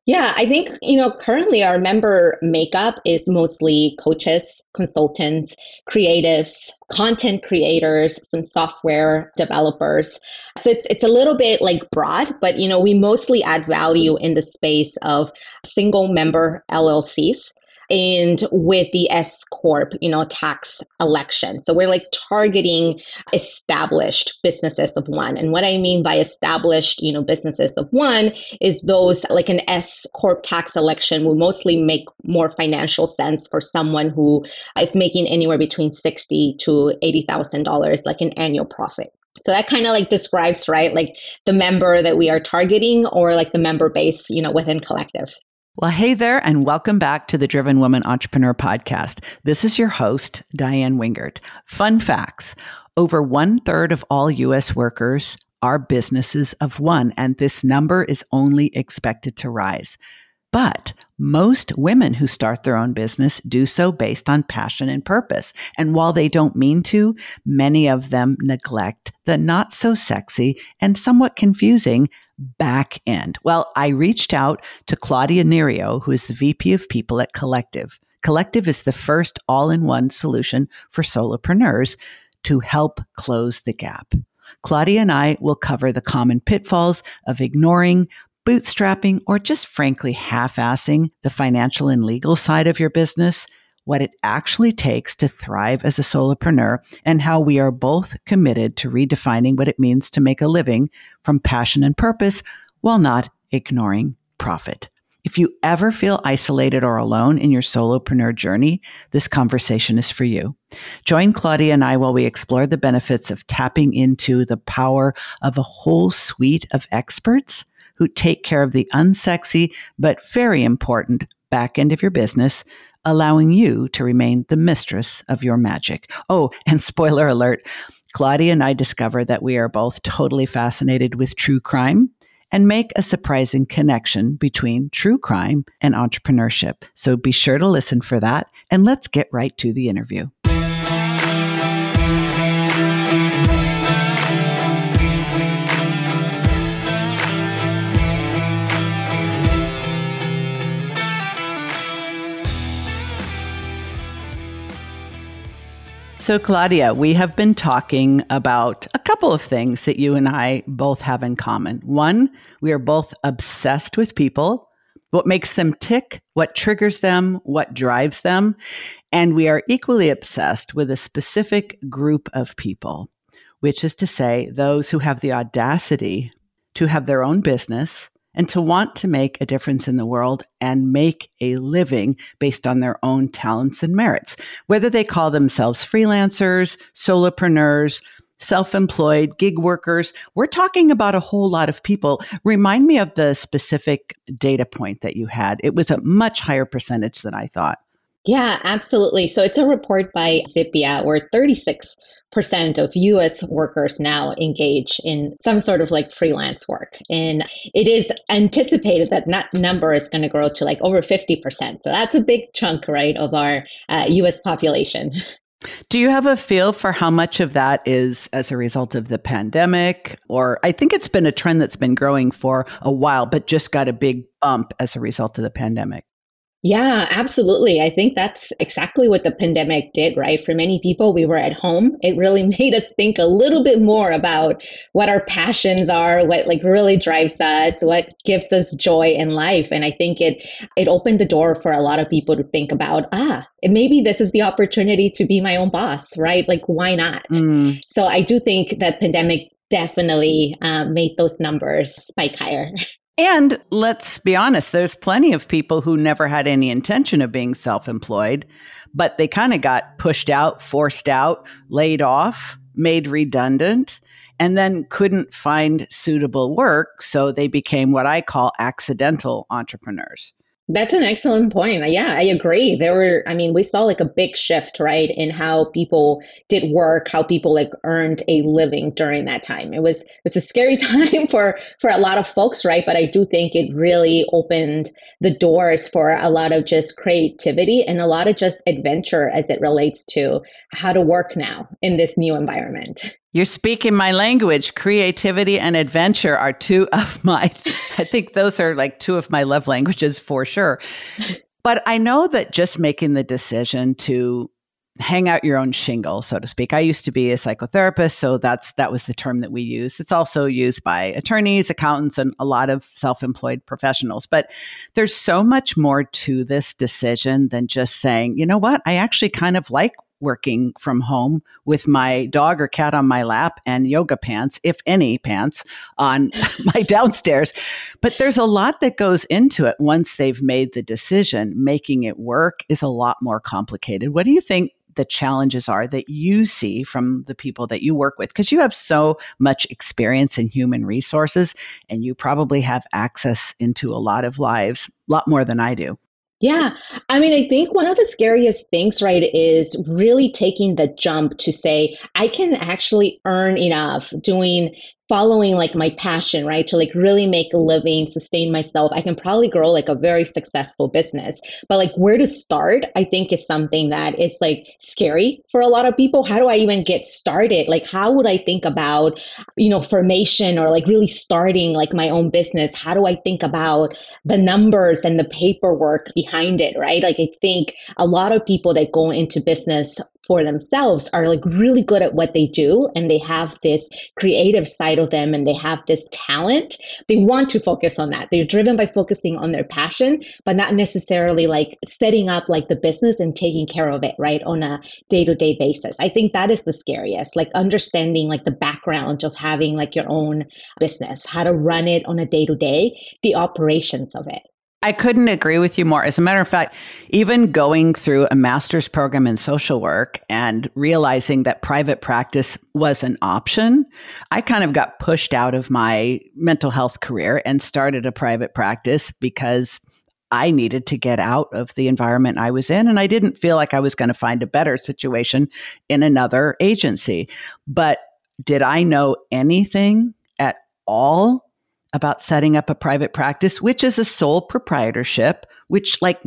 Yeah, I think, currently our member makeup is mostly coaches, consultants, creatives, content creators, some software developers. So it's a little bit like broad, but we mostly add value in the space of single member LLCs and with the S corp, tax election. So we're like targeting established businesses of one. And what I mean by established, businesses of one is those like an S corp tax election will mostly make more financial sense for someone who is making anywhere between $60,000 to $80,000 like an annual profit. So that kind of like describes, right, like the member that we are targeting or like the member base, within Collective. Well, hey there, and welcome back to the Driven Woman Entrepreneur Podcast. This is your host, Diane Wingert. Fun facts. Over 1/3 of all U.S. workers are businesses of one, and this number is only expected to rise. But most women who start their own business do so based on passion and purpose. And while they don't mean to, many of them neglect the not so sexy and somewhat confusing back end. Well, I reached out to Claudia Nerio, who is the VP of People at Collective. Collective is the first all-in-one solution for solopreneurs to help close the gap. Claudia and I will cover the common pitfalls of ignoring, bootstrapping, or just frankly half-assing the financial and legal side of your business, what it actually takes to thrive as a solopreneur, and how we are both committed to redefining what it means to make a living from passion and purpose while not ignoring profit. If you ever feel isolated or alone in your solopreneur journey, this conversation is for you. Join Claudia and I while we explore the benefits of tapping into the power of a whole suite of experts who take care of the unsexy but very important back end of your business, allowing you to remain the mistress of your magic. Oh, and spoiler alert, Claudia and I discover that we are both totally fascinated with true crime and make a surprising connection between true crime and entrepreneurship. So be sure to listen for that, and let's get right to the interview. So Claudia, we have been talking about a couple of things that you and I both have in common. One, we are both obsessed with people, what makes them tick, what triggers them, what drives them. And we are equally obsessed with a specific group of people, which is to say those who have the audacity to have their own business and to want to make a difference in the world and make a living based on their own talents and merits, whether they call themselves freelancers, solopreneurs, self-employed, gig workers. We're talking about a whole lot of people. Remind me of the specific data point that you had. It was a much higher percentage than I thought. Yeah, absolutely. So it's a report by Zippia where 36% of US workers now engage in some sort of like freelance work. And it is anticipated that that number is going to grow to like over 50%. So that's a big chunk, right, of our US population. Do you have a feel for how much of that is as a result of the pandemic? Or I think it's been a trend that's been growing for a while, but just got a big bump as a result of the pandemic. Yeah, absolutely. I think that's exactly what the pandemic did, right? For many people, we were at home. It really made us think a little bit more about what our passions are, what like really drives us, what gives us joy in life. And I think it opened the door for a lot of people to think about, maybe this is the opportunity to be my own boss, right? Like, why not? So I do think that pandemic definitely made those numbers spike higher. And let's be honest, there's plenty of people who never had any intention of being self-employed, but they kind of got pushed out, forced out, laid off, made redundant, and then couldn't find suitable work. So they became what I call accidental entrepreneurs. That's an excellent point. Yeah, I agree. We saw like a big shift, right, in how people did work, how people like earned a living during that time. It was a scary time for a lot of folks, right? But I do think it really opened the doors for a lot of just creativity and a lot of just adventure as it relates to how to work now in this new environment. You're speaking my language. Creativity and adventure are I think those are like two of my love languages for sure. But I know that just making the decision to hang out your own shingle, so to speak. I used to be a psychotherapist, so that was the term that we use. It's also used by attorneys, accountants, and a lot of self-employed professionals. But there's so much more to this decision than just saying, you know what, I actually kind of like working from home with my dog or cat on my lap and yoga pants, if any pants, on my downstairs. But there's a lot that goes into it once they've made the decision. Making it work is a lot more complicated. What do you think the challenges are that you see from the people that you work with? Because you have so much experience in human resources and you probably have access into a lot of lives, a lot more than I do. Yeah. I mean, I think one of the scariest things, right, is really taking the jump to say, I can actually earn enough following like my passion, right, to like really make a living, sustain myself. I can probably grow like a very successful business. But like where to start, I think is something that is like scary for a lot of people. How do I even get started? Like, how would I think about, formation or like really starting like my own business? How do I think about the numbers and the paperwork behind it, right? Like, I think a lot of people that go into business for themselves are like really good at what they do, and they have this creative side of them and they have this talent. They want to focus on that. They're driven by focusing on their passion, but not necessarily like setting up like the business and taking care of it, right, on a day-to-day basis. I think that is the scariest, like understanding like the background of having like your own business, how to run it on a day-to-day, the operations of it. I couldn't agree with you more. As a matter of fact, even going through a master's program in social work and realizing that private practice was an option, I kind of got pushed out of my mental health career and started a private practice because I needed to get out of the environment I was in. And I didn't feel like I was going to find a better situation in another agency. But did I know anything at all about setting up a private practice, which is a sole proprietorship, which like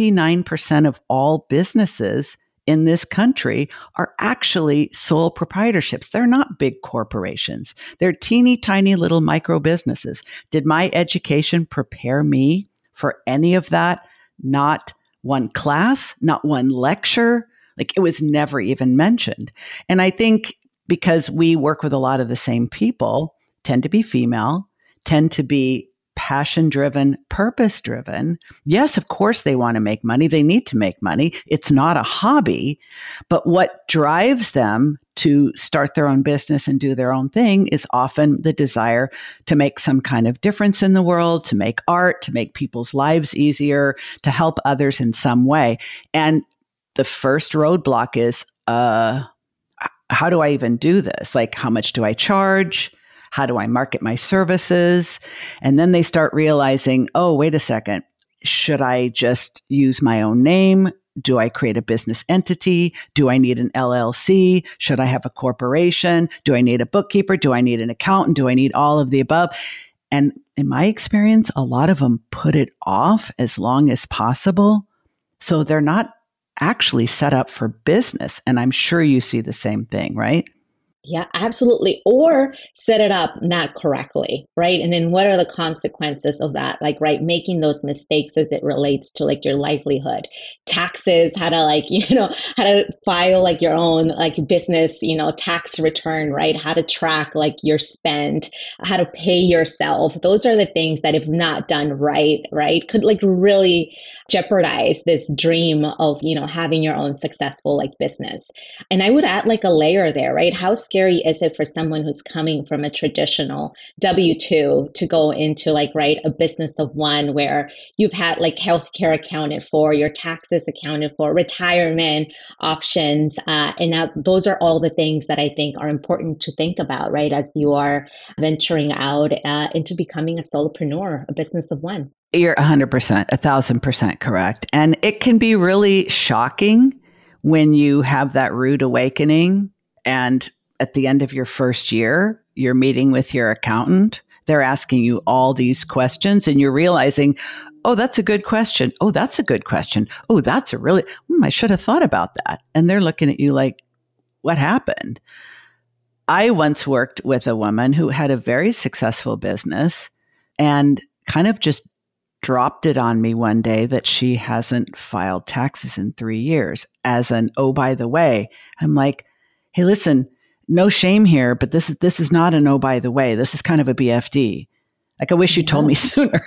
99% of all businesses in this country are actually sole proprietorships. They're not big corporations. They're teeny tiny little micro businesses. Did my education prepare me for any of that? Not one class, not one lecture. Like it was never even mentioned. And I think because we work with a lot of the same people, tend to be female, tend to be passion-driven, purpose-driven. Yes, of course they want to make money. They need to make money. It's not a hobby. But what drives them to start their own business and do their own thing is often the desire to make some kind of difference in the world, to make art, to make people's lives easier, to help others in some way. And the first roadblock is, how do I even do this? Like, how much do I charge? How do I market my services? And then they start realizing, oh, wait a second. Should I just use my own name? Do I create a business entity? Do I need an LLC? Should I have a corporation? Do I need a bookkeeper? Do I need an accountant? Do I need all of the above? And in my experience, a lot of them put it off as long as possible. So they're not actually set up for business. And I'm sure you see the same thing, right? Yeah, absolutely. Or set it up not correctly, right? And then what are the consequences of that? Like, right, making those mistakes as it relates to like your livelihood, taxes, how to file like your own like business, tax return, right? How to track like your spend, how to pay yourself. Those are the things that if not done right, could like really jeopardize this dream of, having your own successful like business. And I would add like a layer there, right? How scary is it for someone who's coming from a traditional W-2 to go into like, right, a business of one where you've had like healthcare accounted for, your taxes accounted for, retirement options. And now those are all the things that I think are important to think about, right, as you are venturing out into becoming a solopreneur, a business of one. You're 100%, 1,000% correct. And it can be really shocking when you have that rude awakening and at the end of your first year, you're meeting with your accountant. They're asking you all these questions and you're realizing, oh, that's a good question. Oh, that's a good question. Oh, that's a really, I should have thought about that. And they're looking at you like, what happened? I once worked with a woman who had a very successful business and kind of just dropped it on me one day that she hasn't filed taxes in 3 years as an, oh, by the way. I'm like, hey, listen, no shame here, but this is not an, oh, by the way. This is kind of a BFD. Like, I wish you told me sooner.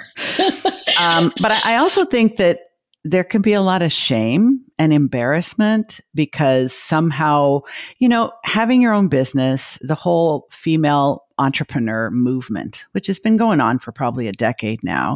But I also think that there can be a lot of shame and embarrassment because somehow, having your own business, the whole female entrepreneur movement, which has been going on for probably a decade now.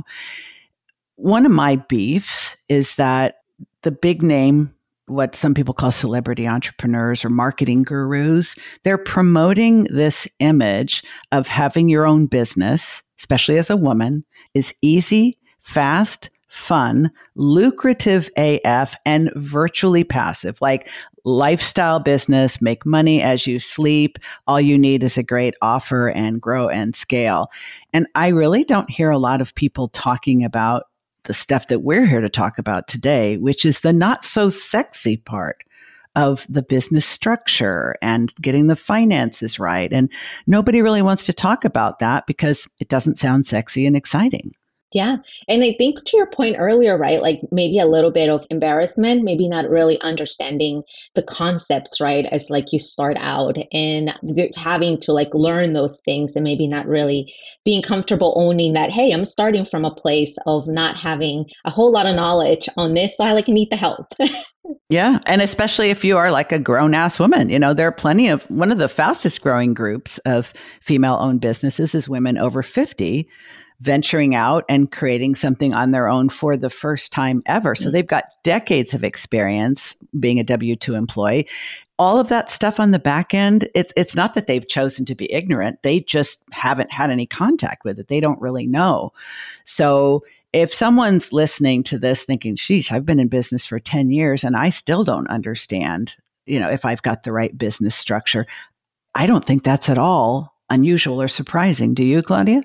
One of my beefs is that the big name, what some people call celebrity entrepreneurs or marketing gurus, they're promoting this image of having your own business, especially as a woman, is easy, fast, fun, lucrative AF, and virtually passive. Like lifestyle business, make money as you sleep. All you need is a great offer and grow and scale. And I really don't hear a lot of people talking about the stuff that we're here to talk about today, which is the not so sexy part of the business structure and getting the finances right. And nobody really wants to talk about that because it doesn't sound sexy and exciting. Yeah. And I think to your point earlier, right, like maybe a little bit of embarrassment, maybe not really understanding the concepts, right, as like you start out and having to like learn those things and maybe not really being comfortable owning that, hey, I'm starting from a place of not having a whole lot of knowledge on this, so I like need the help. Yeah. And especially if you are like a grown ass woman, there are plenty of, one of the fastest growing groups of female owned businesses is women over 50 venturing out and creating something on their own for the first time ever. So they've got decades of experience being a W-2 employee. All of that stuff on the back end, it's not that they've chosen to be ignorant. They just haven't had any contact with it. They don't really know. So if someone's listening to this thinking, sheesh, I've been in business for 10 years and I still don't understand, if I've got the right business structure, I don't think that's at all unusual or surprising. Do you, Claudia?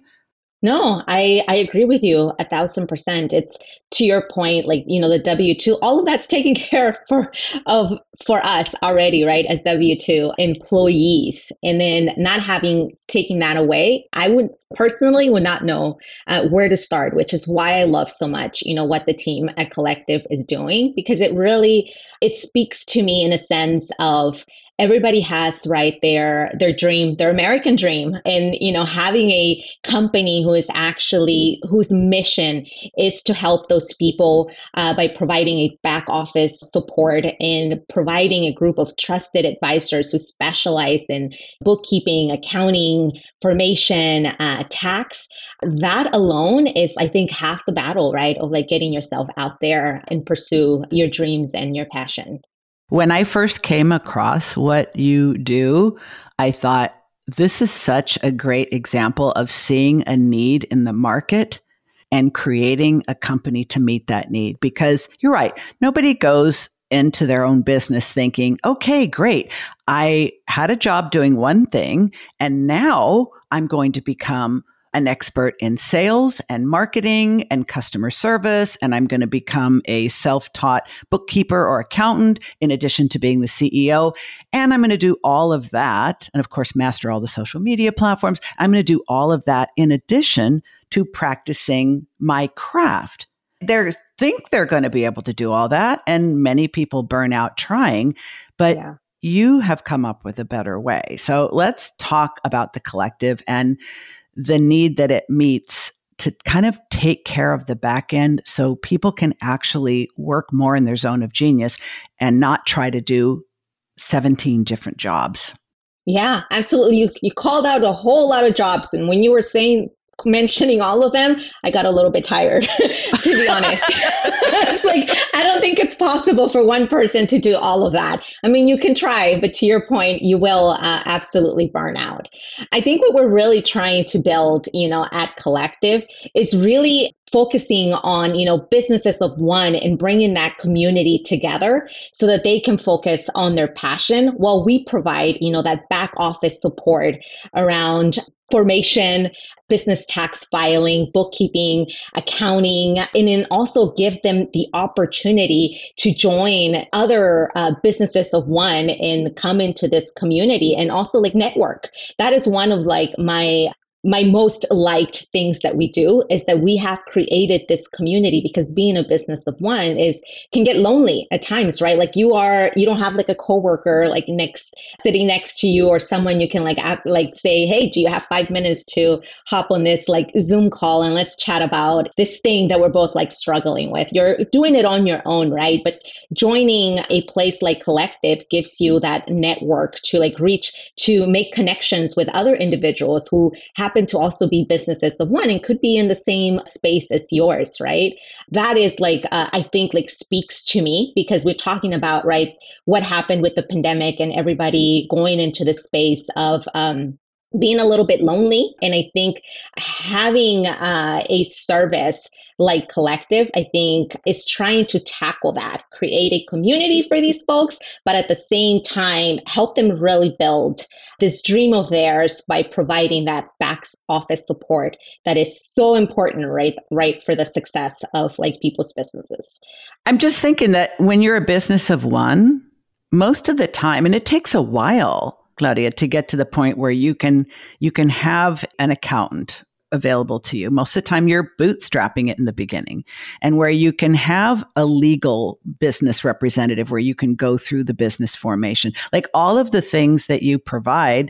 No, I agree with you 1,000%. It's to your point, like, the W-2, all of that's taken care of for us already, right? As W-2 employees. And then not taking that away, I would not know where to start, which is why I love so much, what the team at Collective is doing, because it speaks to me in a sense of everybody has right their dream, their American dream. And, having a company whose mission is to help those people by providing a back office support and providing a group of trusted advisors who specialize in bookkeeping, accounting, formation, tax. That alone is, I think, half the battle, right? Of like getting yourself out there and pursue your dreams and your passion. When I first came across what you do, I thought, this is such a great example of seeing a need in the market and creating a company to meet that need. Because you're right, nobody goes into their own business thinking, okay, great, I had a job doing one thing, and now I'm going to become an expert in sales and marketing and customer service, and I'm going to become a self-taught bookkeeper or accountant in addition to being the CEO. And I'm going to do all of that. And of course, master all the social media platforms. I'm going to do all of that in addition to practicing my craft. They think they're going to be able to do all that. And many people burn out trying, but you have come up with a better way. So let's talk about the Collective and the need that it meets to kind of take care of the back end so people can actually work more in their zone of genius and not try to do 17 different jobs. Yeah, absolutely. You called out a whole lot of jobs. And when you were mentioning all of them, I got a little bit tired, to be honest. It's like, I don't think it's possible for one person to do all of that. I mean, you can try, but to your point, you will absolutely burn out. I think what we're really trying to build, at Collective is really focusing on, businesses of one and bringing that community together so that they can focus on their passion while we provide, that back office support around formation, business tax filing, bookkeeping, accounting, and then also give them the opportunity to join other businesses of one and come into this community and also like network. That is one of like my most liked things that we do is that we have created this community, because being a business of one can get lonely at times, right? Like you don't have like a coworker like sitting next to you, or someone you can say, hey, do you have 5 minutes to hop on this like Zoom call and let's chat about this thing that we're both like struggling with. You're doing it on your own, right? But joining a place like Collective gives you that network to like reach, to make connections with other individuals who happen to also be businesses of one and could be in the same space as yours, right? That is like, I think like speaks to me, because we're talking about, right, what happened with the pandemic and everybody going into the space of being a little bit lonely. And I think having a service like Collective, I think, is trying to tackle that, create a community for these folks, but at the same time, help them really build this dream of theirs by providing that back office support that is so important, right, for the success of like people's businesses. I'm just thinking that when you're a business of one, most of the time, and it takes a while, Claudia, to get to the point where you can have an accountant available to you. Most of the time you're bootstrapping it in the beginning, and where you can have a legal business representative where you can go through the business formation. Like all of the things that you provide,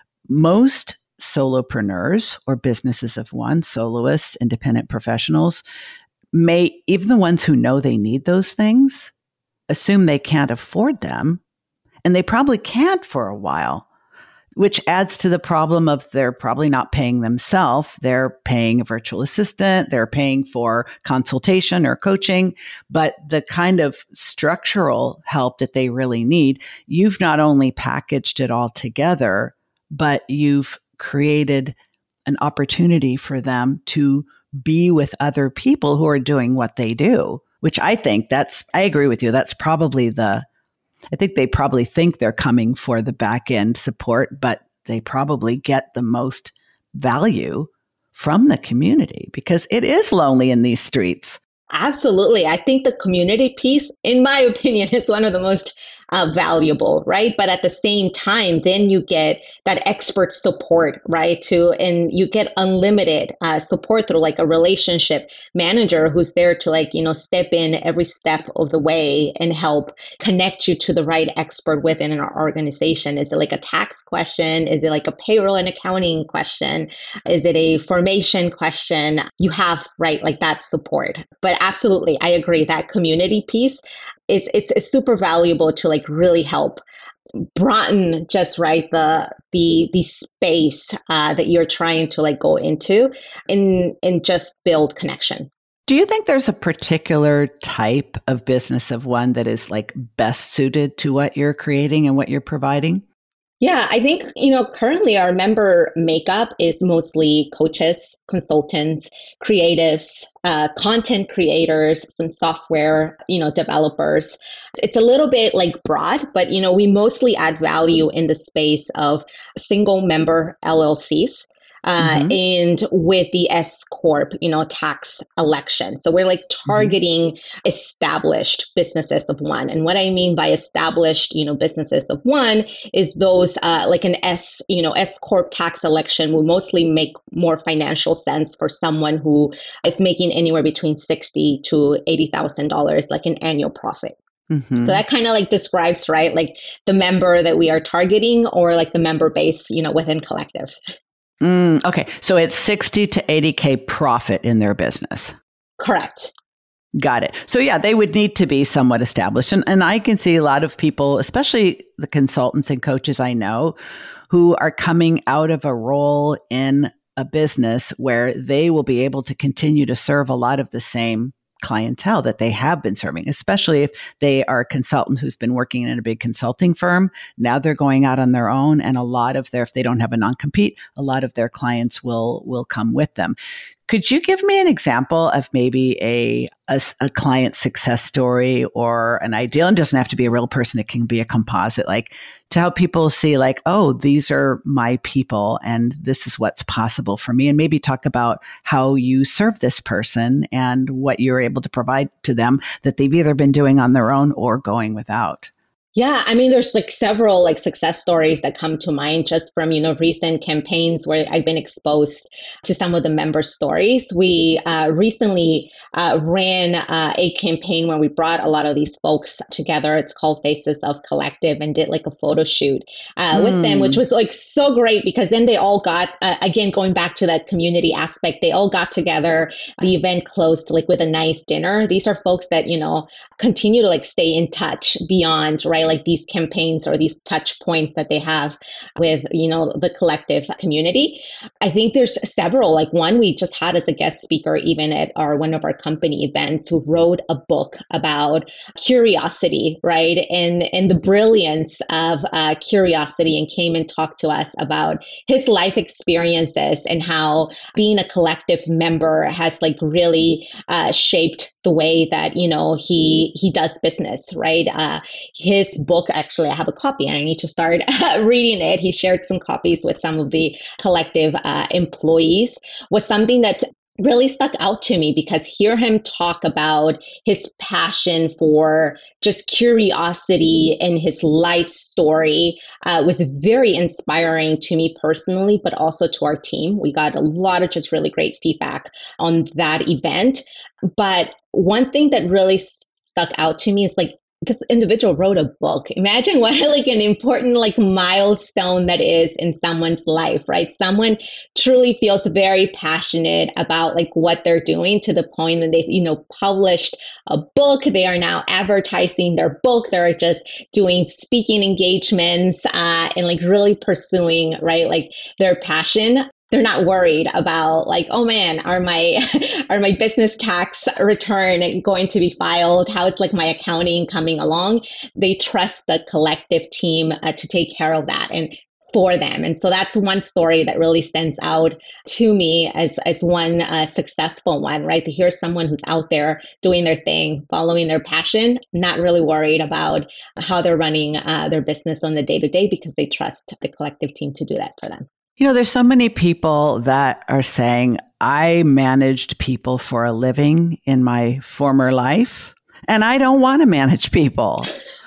most solopreneurs or businesses of one, soloists, independent professionals, even the ones who know they need those things, assume they can't afford them. And they probably can't for a while, which adds to the problem of they're probably not paying themselves. They're paying a virtual assistant. They're paying for consultation or coaching. But the kind of structural help that they really need, you've not only packaged it all together, but you've created an opportunity for them to be with other people who are doing what they do, which I agree with you. That's probably I think they probably think they're coming for the back end support, but they probably get the most value from the community, because it is lonely in these streets. Absolutely. I think the community piece, in my opinion, is one of the most valuable, right? But at the same time, then you get that expert support, right? And you get unlimited support through like a relationship manager who's there to like, step in every step of the way and help connect you to the right expert within our organization. Is it like a tax question? Is it like a payroll and accounting question? Is it a formation question? You have, right, like that support. But absolutely, I agree, that community piece, it's super valuable to like really help broaden just right the space that you're trying to like go into and just build connection. Do you think there's a particular type of business of one that is like best suited to what you're creating and what you're providing? Yeah, I think, currently our member makeup is mostly coaches, consultants, creatives, content creators, some software, developers. It's a little bit like broad, but, we mostly add value in the space of single member LLCs. And with the S Corp, tax election. So we're like targeting established businesses of one. And what I mean by established, businesses of one is those like an S Corp tax election will mostly make more financial sense for someone who is making anywhere between $60,000 to $80,000, like an annual profit. So that kind of like describes, right, like the member that we are targeting, or like the member base, within Collective. Okay. So it's 60 to 80K profit in their business. Correct. Got it. So yeah, they would need to be somewhat established. And I can see a lot of people, especially the consultants and coaches I know, who are coming out of a role in a business where they will be able to continue to serve a lot of the same clientele that they have been serving, especially if they are a consultant who's been working in a big consulting firm. Now they're going out on their own, and a lot of if they don't have a non-compete, a lot of their clients will come with them. Could you give me an example of maybe a client success story or an ideal? It doesn't have to be a real person. It can be a composite, like to help people see like, oh, these are my people and this is what's possible for me. And maybe talk about how you serve this person and what you're able to provide to them that they've either been doing on their own or going without. Yeah, I mean, there's like several like success stories that come to mind just from, recent campaigns where I've been exposed to some of the member stories. We recently ran a campaign where we brought a lot of these folks together. It's called Faces of Collective, and did like a photo shoot with them, which was like so great because then they all got, again, going back to that community aspect, they all got together. The event closed like with a nice dinner. These are folks that, continue to like stay in touch beyond, right? Like these campaigns or these touch points that they have with, the collective community. I think there's several, like one we just had as a guest speaker, even at one of our company events, who wrote a book about curiosity, right? And the brilliance of curiosity, and came and talked to us about his life experiences and how being a collective member has like really shaped the way that, he does business, right? His book, actually, I have a copy and I need to start reading it. He shared some copies with some of the collective employees, was something that really stuck out to me because hear him talk about his passion for just curiosity and his life story was very inspiring to me personally, but also to our team. We got a lot of just really great feedback on that event. But one thing that really stuck out to me is like, this individual wrote a book. Imagine what like an important like milestone that is in someone's life, right? Someone truly feels very passionate about like what they're doing to the point that they've, published a book. They are now advertising their book. They're just doing speaking engagements and like really pursuing, right? Like their passion. They're not worried about like, oh man, are my business tax return going to be filed? How is like my accounting coming along? They trust the collective team to take care of that and for them. And so that's one story that really stands out to me as one successful one, right? To hear someone who's out there doing their thing, following their passion, not really worried about how they're running their business on the day-to-day because they trust the collective team to do that for them. There's so many people that are saying, I managed people for a living in my former life, and I don't want to manage people.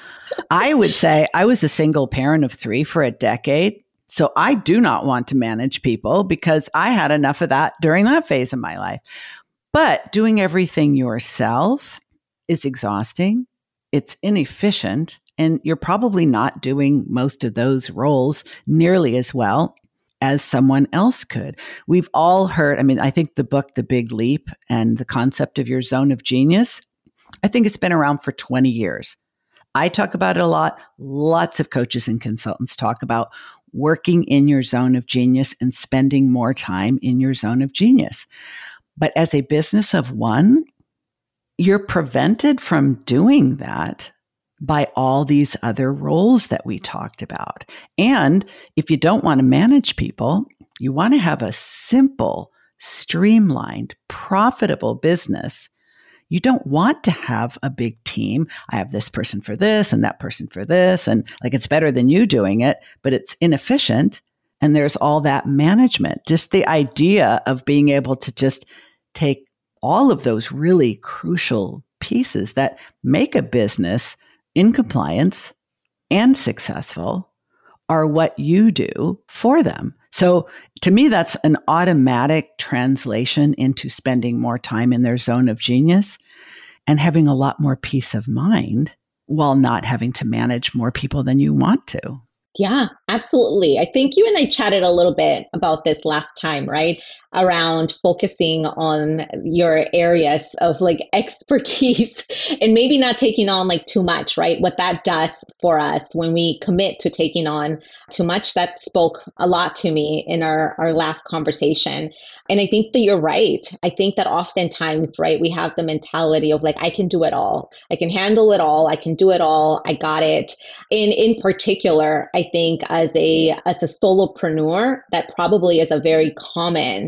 I would say I was a single parent of 3 for a decade. So I do not want to manage people because I had enough of that during that phase of my life. But doing everything yourself is exhausting. It's inefficient. And you're probably not doing most of those roles nearly as well as someone else could. We've all heard, I think the book, The Big Leap, and the concept of your zone of genius, I think it's been around for 20 years. I talk about it a lot. Lots of coaches and consultants talk about working in your zone of genius and spending more time in your zone of genius. But as a business of one, you're prevented from doing that by all these other roles that we talked about. And if you don't want to manage people, you want to have a simple, streamlined, profitable business. You don't want to have a big team. I have this person for this and that person for this. And like, it's better than you doing it, but it's inefficient. And there's all that management. Just the idea of being able to just take all of those really crucial pieces that make a business in compliance and successful are what you do for them. So to me, that's an automatic translation into spending more time in their zone of genius and having a lot more peace of mind while not having to manage more people than you want to. Yeah, absolutely. I think you and I chatted a little bit about this last time, right? Around focusing on your areas of like expertise and maybe not taking on like too much, right? What that does for us when we commit to taking on too much, that spoke a lot to me in our last conversation. And I think that you're right. I think that oftentimes, right, we have the mentality of like, I can do it all. I can handle it all. I can do it all. I got it. And in particular, I think as a solopreneur, that probably is a very common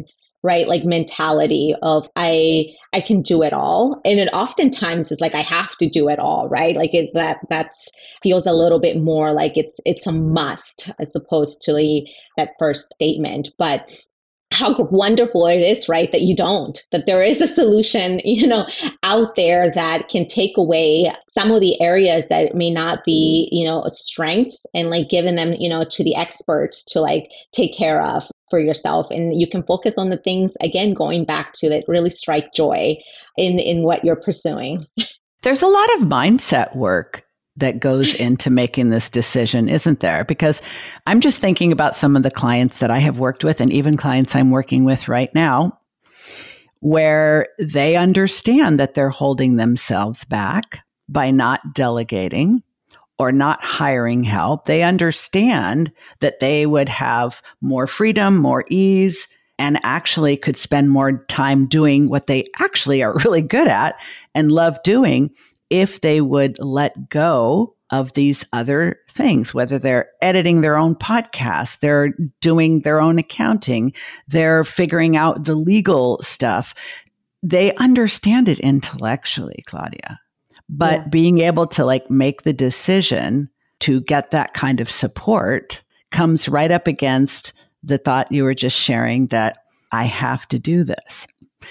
right? Like mentality of I can do it all. And it oftentimes is like I have to do it all, right? Like that's feels a little bit more like it's a must as opposed to that first statement. But how wonderful it is, right? That you don't, that there is a solution, out there that can take away some of the areas that may not be, strengths and like giving them, to the experts to like take care of for yourself. And you can focus on the things, again, going back to that really strike joy in what you're pursuing. There's a lot of mindset work that goes into making this decision, isn't there? Because I'm just thinking about some of the clients that I have worked with and even clients I'm working with right now, where they understand that they're holding themselves back by not delegating or not hiring help. They understand that they would have more freedom, more ease, and actually could spend more time doing what they actually are really good at and love doing if they would let go of these other things, whether they're editing their own podcast, they're doing their own accounting, they're figuring out the legal stuff. They understand it intellectually, Claudia, but being able to like make the decision to get that kind of support comes right up against the thought you were just sharing that I have to do this.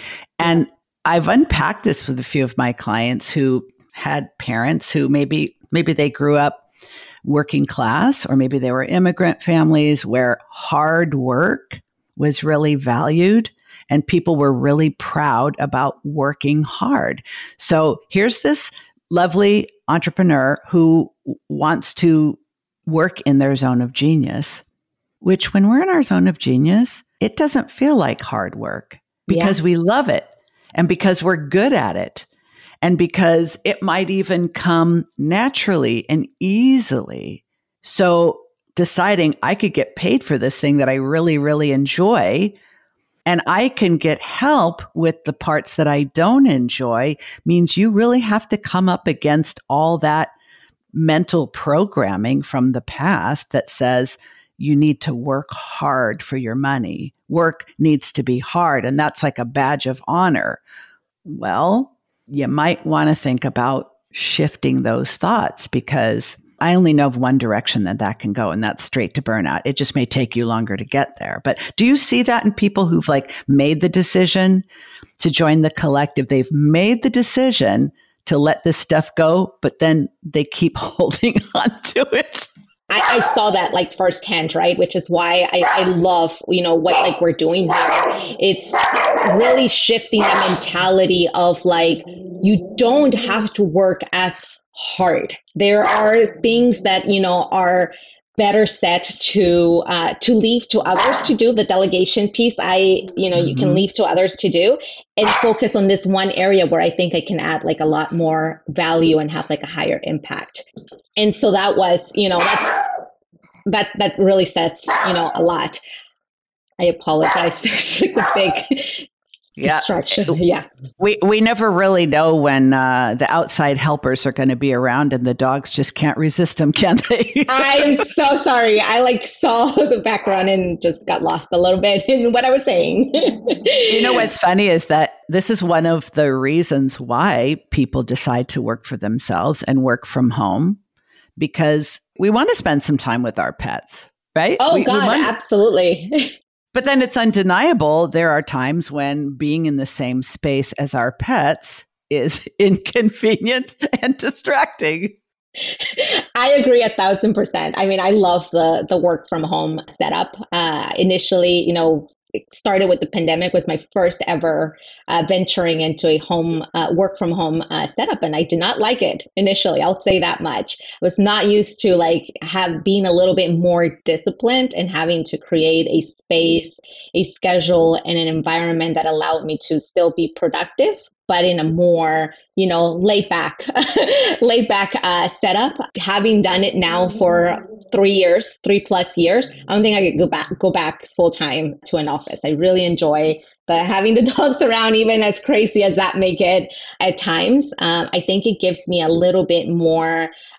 And I've unpacked this with a few of my clients who had parents who maybe they grew up working class, or maybe they were immigrant families where hard work was really valued and people were really proud about working hard. So here's this lovely entrepreneur who wants to work in their zone of genius, which when we're in our zone of genius, it doesn't feel like hard work because we love it and because we're good at it. And because it might even come naturally and easily. So deciding I could get paid for this thing that I really, really enjoy, and I can get help with the parts that I don't enjoy, means you really have to come up against all that mental programming from the past that says you need to work hard for your money. Work needs to be hard, and that's like a badge of honor. Well, you might want to think about shifting those thoughts, because I only know of one direction that can go, and that's straight to burnout. It just may take you longer to get there. But do you see that in people who've like made the decision to join the collective? They've made the decision to let this stuff go, but then they keep holding on to it. I saw that like firsthand, right? Which is why I love, what like we're doing here. It's really shifting the mentality of like, you don't have to work as hard. There are things that, are better set to leave to others to do. The delegation piece, you can leave to others to do and focus on this one area where I think I can add like a lot more value and have like a higher impact. And so that was, that really says, a lot. I apologize. There's like a big distraction. Yeah. We never really know when the outside helpers are going to be around, and the dogs just can't resist them, can they? I'm so sorry. I like saw the background and just got lost a little bit in what I was saying. You know what's funny is that this is one of the reasons why people decide to work for themselves and work from home, because we want to spend some time with our pets, right? Oh, God, absolutely. But then it's undeniable. There are times when being in the same space as our pets is inconvenient and distracting. I agree 1,000%. I mean, I love the work from home setup. Initially, it started with the pandemic, was my first ever venturing into a home work from home setup. And I did not like it initially. I'll say that much. I was not used to being a little bit more disciplined and having to create a space, a schedule, and an environment that allowed me to still be productive, but in a more, laid back setup. Having done it now for 3+ years, I don't think I could go back full time to an office. I really enjoy having the dogs around, even as crazy as that may get at times. I think it gives me a little bit more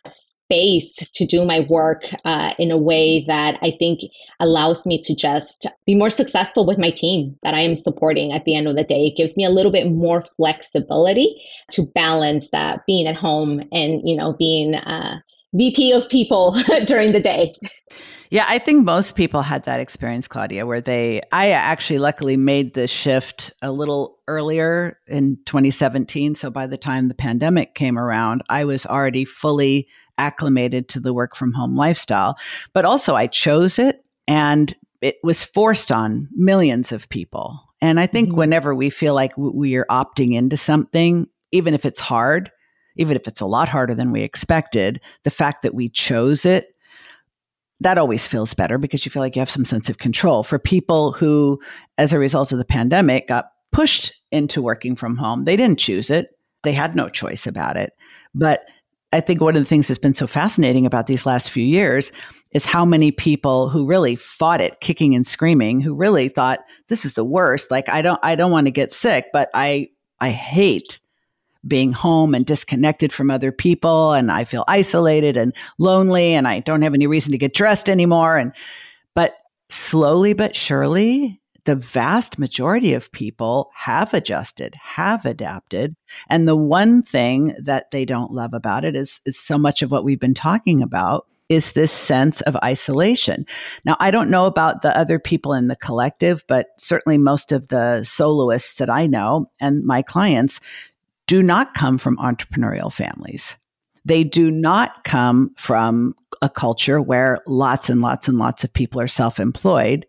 space to do my work in a way that I think allows me to just be more successful with my team that I am supporting at the end of the day. It gives me a little bit more flexibility to balance that being at home and, being VP of people during the day. Yeah, I think most people had that experience, Claudia, where I actually luckily made the shift a little earlier in 2017. So by the time the pandemic came around, I was already fully acclimated to the work from home lifestyle. But also I chose it, and it was forced on millions of people. And I think whenever we feel like we are opting into something, even if it's hard, even if it's a lot harder than we expected, the fact that we chose it, that always feels better because you feel like you have some sense of control. For people who, as a result of the pandemic, got pushed into working from home, they didn't choose it. They had no choice about it. But I think one of the things that's been so fascinating about these last few years is how many people who really fought it, kicking and screaming, who really thought, this is the worst. Like, I don't want to get sick, but I hate being home and disconnected from other people, and I feel isolated and lonely, and I don't have any reason to get dressed anymore. But slowly but surely, the vast majority of people have adjusted, have adapted. And the one thing that they don't love about it is so much of what we've been talking about is this sense of isolation. Now, I don't know about the other people in the collective, but certainly most of the soloists that I know and my clients do not come from entrepreneurial families. They do not come from a culture where lots and lots and lots of people are self-employed.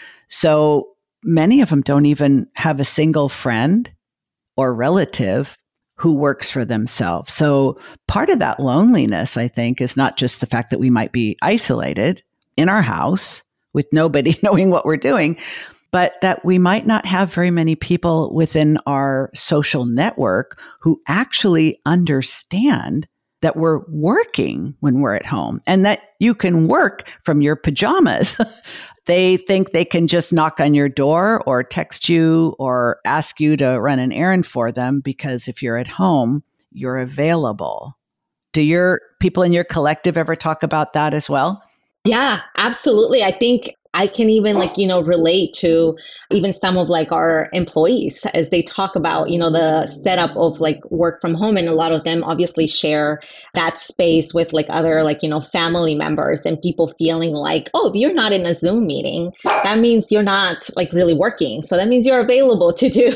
So many of them don't even have a single friend or relative who works for themselves. So part of that loneliness, I think, is not just the fact that we might be isolated in our house with nobody knowing what we're doing, but that we might not have very many people within our social network who actually understand that we're working when we're at home and that you can work from your pajamas. They think they can just knock on your door or text you or ask you to run an errand for them because if you're at home, you're available. Do your people in your collective ever talk about that as well? Yeah, absolutely. I think I can even relate to even some of our employees as they talk about, the setup of work from home. And a lot of them obviously share that space with other family members and people feeling like, oh, if you're not in a Zoom meeting, that means you're not really working. So that means you're available to do,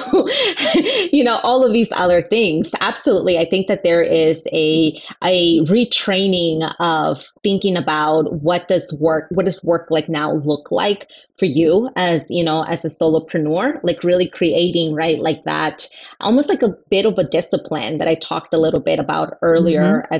all of these other things. Absolutely. I think that there is a retraining of thinking about what does work like now look like for you as a solopreneur, really creating that almost like a bit of a discipline that I talked a little bit about earlier as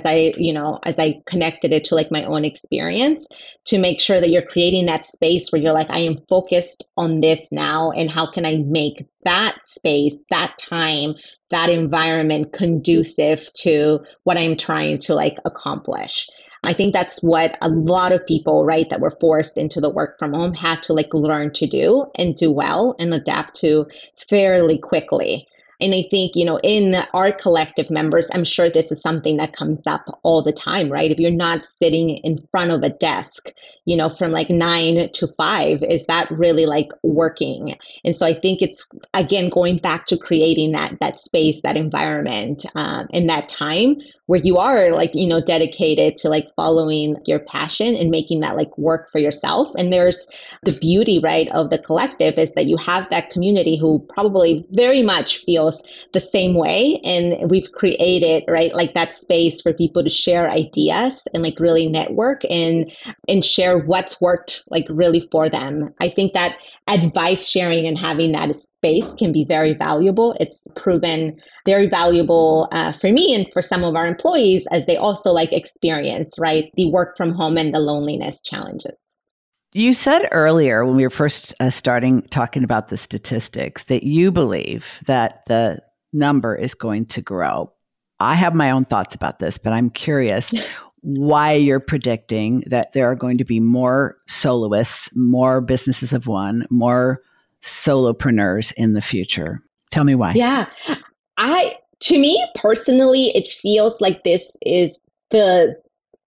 I connected it to my own experience to make sure that you're creating that space where you're like, I am focused on this now, and how can I make that space, that time, that environment conducive to what I'm trying to accomplish. I think that's what a lot of people, right, that were forced into the work from home had to learn to do and do well and adapt to fairly quickly. And I think, in our collective members, I'm sure this is something that comes up all the time, right? If you're not sitting in front of a desk, from 9 to 5, is that really working? And so I think it's, again, going back to creating that space, that environment, and that time where you are dedicated to following your passion and making that work for yourself. And there's the beauty, right, of the collective is that you have that community who probably very much feels the same way. And we've created, right, that space for people to share ideas and really network and share what's worked really for them. I think that advice sharing and having that space can be very valuable. It's proven very valuable for me and for some of our employees as they also experience, right, the work from home and the loneliness challenges. You said earlier when we were first starting talking about the statistics that you believe that the number is going to grow. I have my own thoughts about this, but I'm curious why you're predicting that there are going to be more soloists, more businesses of one, more solopreneurs in the future. Tell me why. Yeah. To me personally, it feels like this is the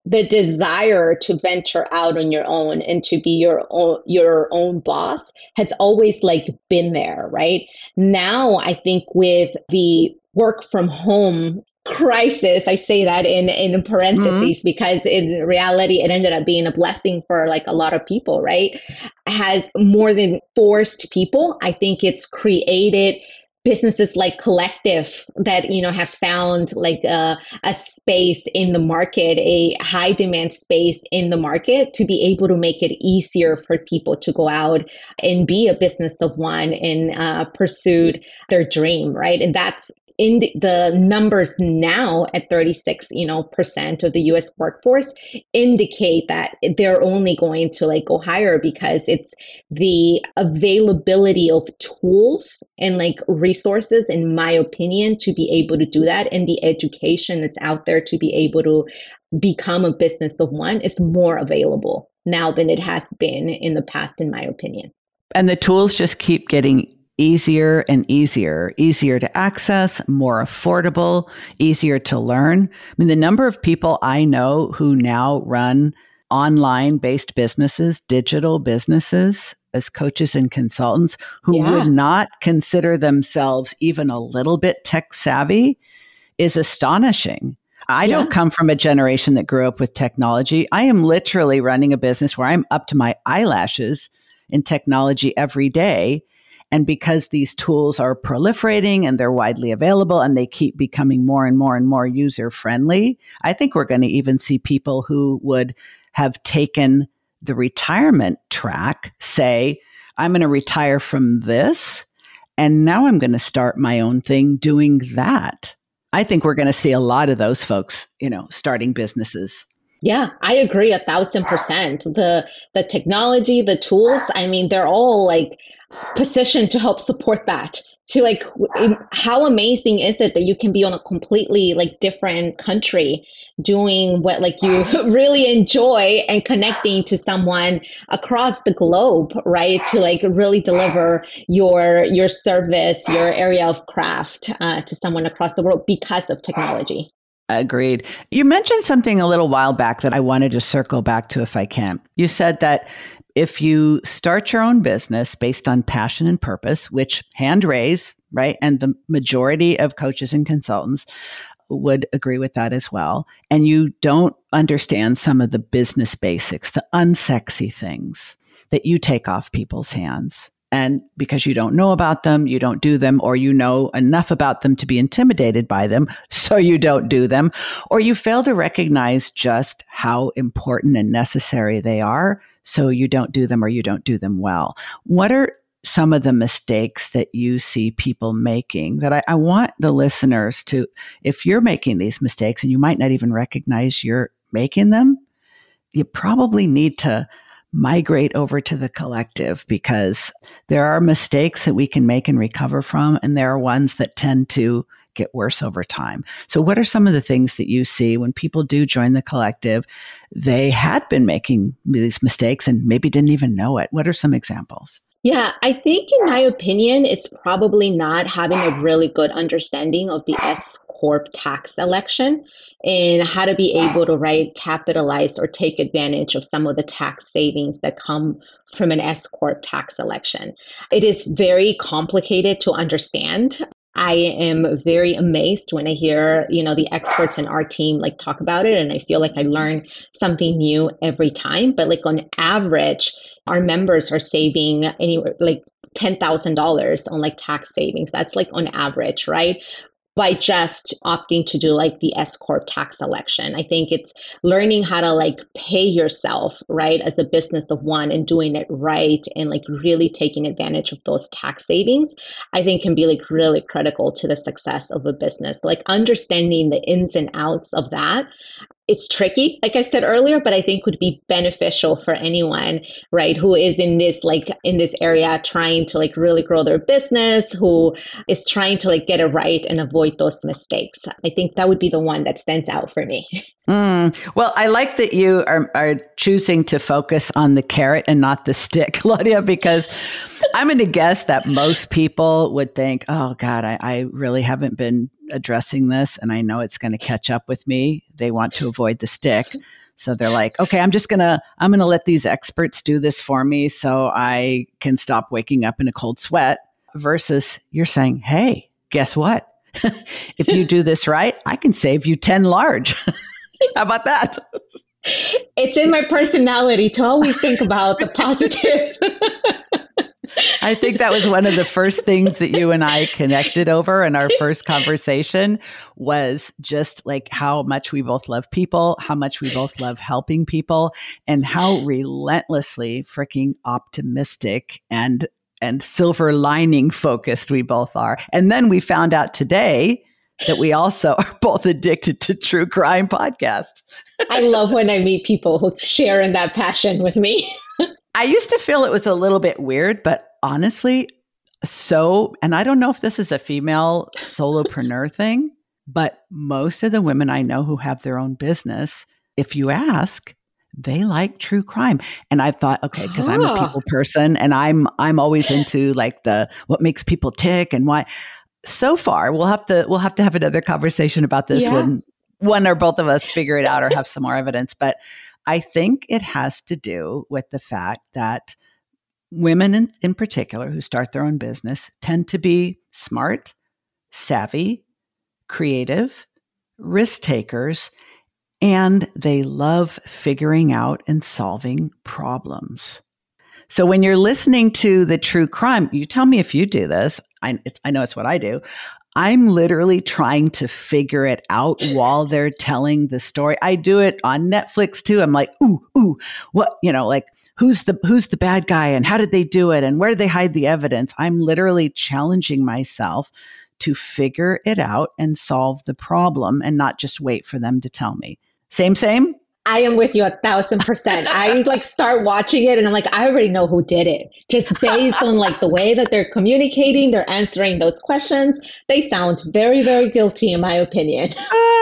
the desire to venture out on your own and to be your own boss has always like been there, right? Now, I think with the work from home crisis, I say that in parentheses because in reality, it ended up being a blessing for like a lot of people, right? Has more than forced people. I think it's created businesses like Collective that, you know, have found like a space in the market, a high demand space in the market to be able to make it easier for people to go out and be a business of one and pursue their dream, right? And that's in the numbers now at 36, percent of the US workforce indicate that they're only going to like go higher because it's the availability of tools and like resources, in my opinion, to be able to do that. And the education that's out there to be able to become a business of one is more available now than it has been in the past, in my opinion. And the tools just keep getting easier and easier to access, more affordable, easier to learn. I mean, the number of people I know who now run online-based businesses, digital businesses as coaches and consultants who would not consider themselves even a little bit tech savvy is astonishing. I don't come from a generation that grew up with technology. I am literally running a business where I'm up to my eyelashes in technology every day. And because these tools are proliferating and they're widely available and they keep becoming more and more and more user friendly, I think we're going to even see people who would have taken the retirement track say, I'm going to retire from this and now I'm going to start my own thing doing that. I think we're going to see a lot of those folks, starting businesses. Yeah, I agree 1,000%. The technology, the tools, I mean, they're all like positioned to help support that. To like, how amazing is it that you can be on a completely like different country doing what like you really enjoy and connecting to someone across the globe, right? To like really deliver your service, your area of craft to someone across the world because of technology. Agreed. You mentioned something a little while back that I wanted to circle back to if I can. You said that if you start your own business based on passion and purpose, which hand raise, right? And the majority of coaches and consultants would agree with that as well. And you don't understand some of the business basics, the unsexy things that you take off people's hands. And because you don't know about them, you don't do them, or you know enough about them to be intimidated by them, so you don't do them, or you fail to recognize just how important and necessary they are, so you don't do them or you don't do them well. What are some of the mistakes that you see people making that I want the listeners to, if you're making these mistakes and you might not even recognize you're making them, you probably need to migrate over to the Collective, because there are mistakes that we can make and recover from, and there are ones that tend to get worse over time. So what are some of the things that you see when people do join the Collective? They had been making these mistakes and maybe didn't even know it. What are some examples? Yeah, I think in my opinion, it's probably not having a really good understanding of the S Corp tax election and how to be able to capitalize or take advantage of some of the tax savings that come from an S Corp tax election. It is very complicated to understand. I am very amazed when I hear, the experts in our team talk about it, and I feel like I learn something new every time. But on average, our members are saving anywhere $10,000 on tax savings. That's on average, right? By just opting to do the S Corp tax election. I think it's learning how to pay yourself, right, as a business of one, and doing it right, and really taking advantage of those tax savings, I think can be really critical to the success of a business. Understanding the ins and outs of that. It's tricky, like I said earlier, but I think would be beneficial for anyone, right, who is in this area trying to really grow their business, who is trying to get it right and avoid those mistakes. I think that would be the one that stands out for me. Well, I like that you are choosing to focus on the carrot and not the stick, Claudia, because I'm going to guess that most people would think, oh God, I really haven't been addressing this and I know it's going to catch up with me. They want to avoid the stick. So they're like, okay, I'm going to let these experts do this for me so I can stop waking up in a cold sweat, versus you're saying, hey, guess what? If you do this right, I can save you 10 large. How about that? It's in my personality to always think about the positive. I think that was one of the first things that you and I connected over in our first conversation, was just like how much we both love people, how much we both love helping people, and how relentlessly freaking optimistic and silver lining focused we both are. And then we found out today that we also are both addicted to true crime podcasts. I love when I meet people who share in that passion with me. I used to feel it was a little bit weird, but honestly, and I don't know if this is a female solopreneur thing, but most of the women I know who have their own business, if you ask, they like true crime. And I've thought, okay, because I'm a people person and I'm always into like what makes people tick and why. So far, we'll have to have another conversation about this when one or both of us figure it out or have some more evidence. But I think it has to do with the fact that women in particular who start their own business tend to be smart, savvy, creative, risk takers, and they love figuring out and solving problems. So when you're listening to the true crime, you tell me if you do this. I know it's what I do. I'm literally trying to figure it out while they're telling the story. I do it on Netflix too. I'm like, ooh, what, like who's the bad guy and how did they do it and where did they hide the evidence? I'm literally challenging myself to figure it out and solve the problem and not just wait for them to tell me. Same? I am with you 1,000%. I start watching it and I'm like, I already know who did it. Just based on the way that they're communicating, they're answering those questions. They sound very, very guilty in my opinion.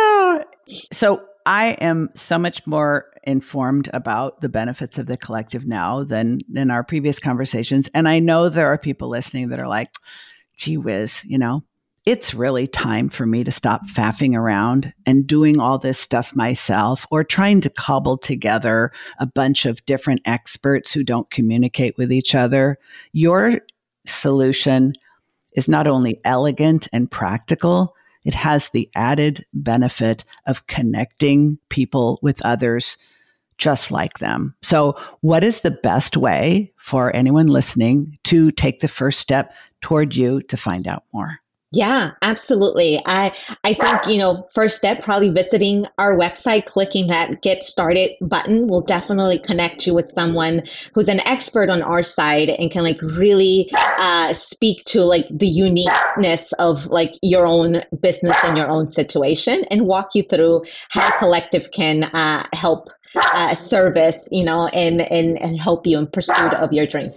So I am so much more informed about the benefits of the collective now than in our previous conversations. And I know there are people listening that are like, gee whiz, it's really time for me to stop faffing around and doing all this stuff myself or trying to cobble together a bunch of different experts who don't communicate with each other. Your solution is not only elegant and practical, it has the added benefit of connecting people with others just like them. So what is the best way for anyone listening to take the first step toward you to find out more? Yeah, absolutely. I think, first step, probably visiting our website, clicking that Get Started button will definitely connect you with someone who's an expert on our side and can really speak to the uniqueness of your own business and your own situation and walk you through how Collective can help service, and help you in pursuit of your dream.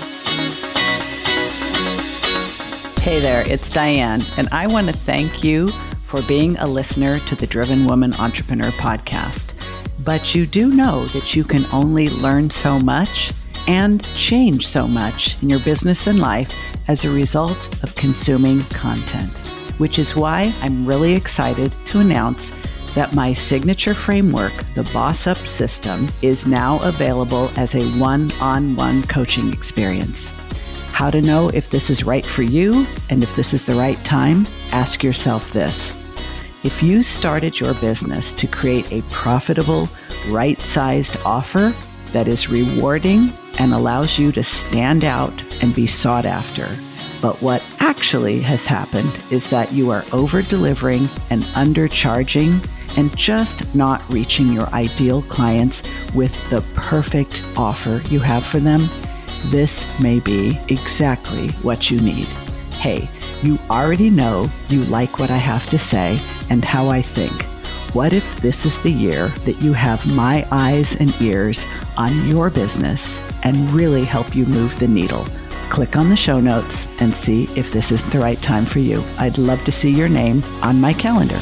Hey there, it's Diane, and I want to thank you for being a listener to the Driven Woman Entrepreneur podcast. But you do know that you can only learn so much and change so much in your business and life as a result of consuming content, which is why I'm really excited to announce that my signature framework, the Boss Up System, is now available as a one-on-one coaching experience. How to know if this is right for you and if this is the right time? Ask yourself this. If you started your business to create a profitable, right-sized offer that is rewarding and allows you to stand out and be sought after, but what actually has happened is that you are over-delivering and undercharging and just not reaching your ideal clients with the perfect offer you have for them, this may be exactly what you need. Hey, you already know you like what I have to say and how I think. What if this is the year that you have my eyes and ears on your business and really help you move the needle? Click on the show notes and see if this isn't the right time for you. I'd love to see your name on my calendar.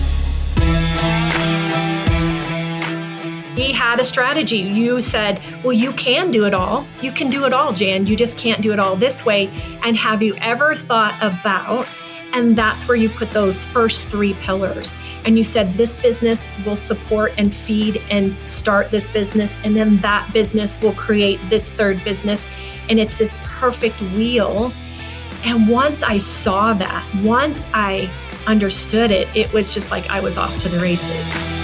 We had a strategy. You said, well, you can do it all. You can do it all, Jan. You just can't do it all this way. And have you ever thought about And that's where you put those first 3 pillars. And you said, this business will support and feed and start this business. And then that business will create this 3rd business. And it's this perfect wheel. And once I saw that, once I understood it, it was just like I was off to the races.